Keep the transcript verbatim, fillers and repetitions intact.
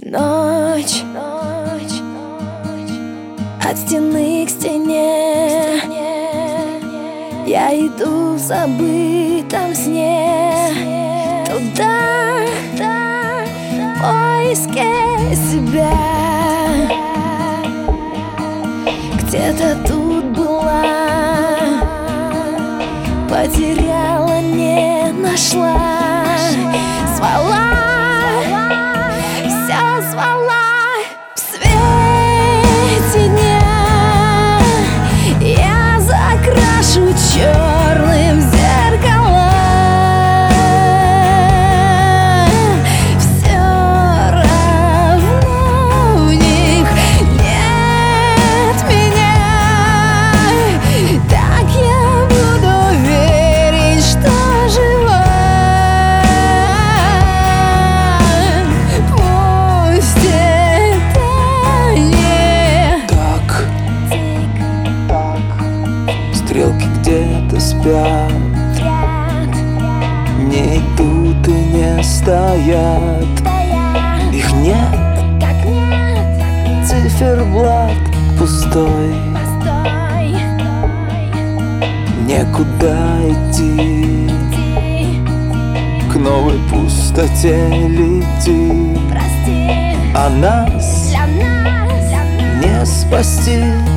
Ночь, ночь, ночь, от стены к стене, к стене. Я иду в забытом сне, сне. Туда, туда, в поиске себя. Где-то тут была, потеряла, не нашла. Звала, все звала. В свете дня я закрашу черным зеркала. Все равно в них нет меня. Так я буду верить, что жива. Стрелки где-то спят, не идут и не стоят. Их нет, циферблат пустой. Некуда идти, к новой пустоте лети. А нас не спасти.